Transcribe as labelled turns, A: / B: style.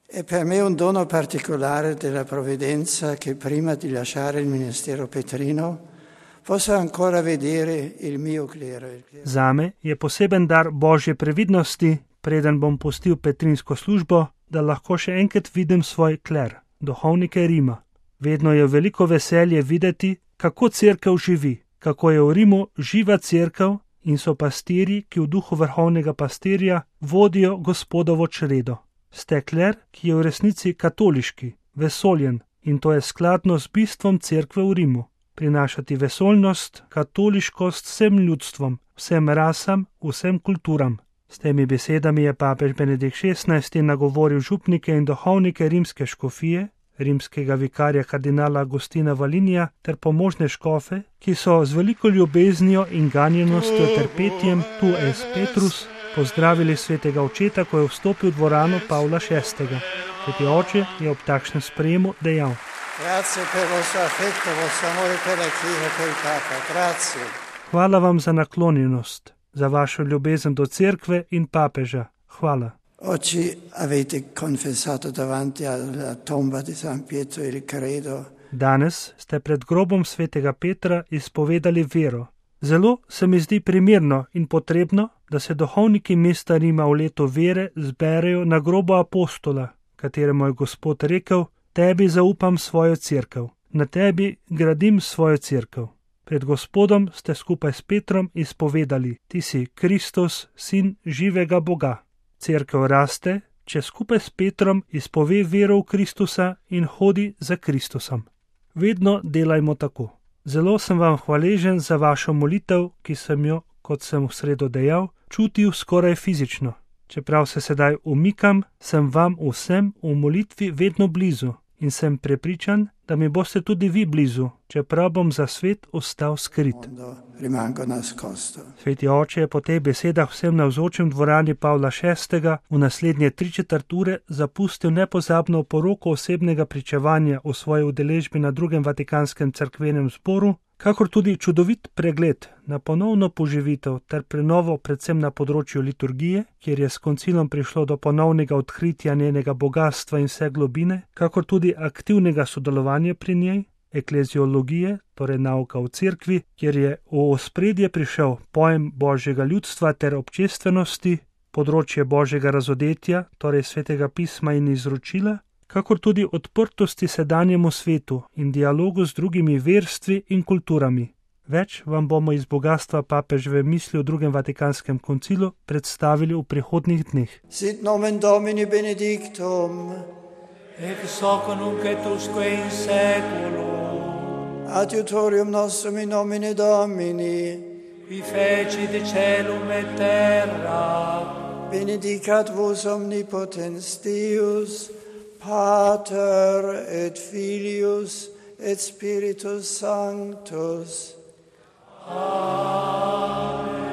A: È per me un dono particolare della provvidenza che prima di lasciare il ministero petrino possa ancora vedere il mio klero.
B: Zame je poseben dar Božje previdnosti, preden bom pustil petrinsko službo, da lahko še enkrat vidim svoj kler, duhovnike Rima. Vedno je veliko veselje videti, kako cerkev živi, kako je v Rimu živa cerkev in so pastirji, ki v duhu vrhovnega pastirja vodijo Gospodovo čredo. Ste kler, ki je v resnici katoliški, vesoljen, in to je skladno z bistvom cerkve v Rimu. Prinašati vesoljnost, katoliškost vsem ljudstvom, vsem rasam, vsem kulturam. S temi besedami je papež Benedikt XVI nagovoril župnike in duhovnike rimske škofije, rimskega vikarja kardinala Agustina Valinija ter pomožne škofe, ki so z veliko ljubeznijo in ganjenostjo ter petjem Tu es Petrus pozdravili svetega očeta, ko je vstopil v dvorano Pavla VI. Sveti oče je ob takšnem sprejemu dejal: Hvala vam za naklonjenost, za vašo ljubezen do cerkve in papeža. Hvala.
A: Oggi avete confessato davanti alla tomba di San Pietro il credo.
B: Danes ste pred grobom svetega Petra izpovedali vero. Zelo se mi zdi primerno in potrebno, da se duhovniki mesta Rima v letu vere zberejo na grobo apostola, kateremu je Gospod rekel: Tebi zaupam svojo cerkev, na tebi gradim svojo cerkev. Pred Gospodom ste skupaj s Petrom izpovedali: Ti si Kristus, sin živega Boga. Cerkev raste, če skupaj s Petrom izpove vero v Kristusa in hodi za Kristusom. Vedno delajmo tako. Zelo sem vam hvaležen za vašo molitev, ki sem jo, kot sem v sredo dejal, čutil skoraj fizično. Čeprav se sedaj umikam, sem vam vsem v molitvi vedno blizu in sem prepričan, da mi boste tudi vi blizu, čeprav bom za svet ostal skrit. Sveti oče je po teh besedah vsem navzočim dvorani Pavla VI. V naslednje 3/4 ure zapustil nepozabno poroko osebnega pričevanja o svoji udeležbi na drugem Vatikanskem cerkvenem zboru, kakor tudi čudovit pregled na ponovno poživitev ter prenovo predvsem na področju liturgije, kjer je s koncilom prišlo do ponovnega odkritja njenega bogastva in vse globine, kakor tudi aktivnega sodelovanja pri njej, ekleziologije, torej nauka v cerkvi, kjer je v ospredje prišel pojem Božjega ljudstva ter občestvenosti, področje Božjega razodetja, torej svetega pisma in izročila, kakor tudi odprtosti sedanjemu svetu in dialogu z drugimi verstvi in kulturami. Več vam bomo iz bogatstva papeževe misli o drugem Vatikanskem koncilu predstavili v prihodnjih dneh.
A: Sit nomen Domini benedictum,
C: ex hoc nunc et usque in saeculum.
A: Adiutorium nostrum in nomine Domini,
C: Qui fecit caelum et terra.
A: benedicat vos omnipotens Deus, Pater et Filius et Spiritus Sanctus.
C: Amen.